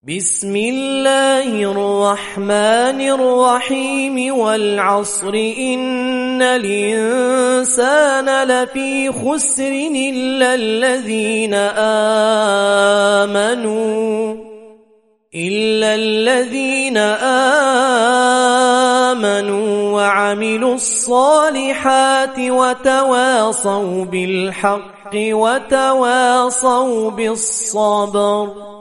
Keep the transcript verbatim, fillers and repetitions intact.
بسم الله الرحمن الرحيم والعصر إن الإنسان لفي خسر إلا الذين آمنوا إلا الذين آمنوا وعملوا الصالحات وتواصوا بالحق وتواصوا بالصبر.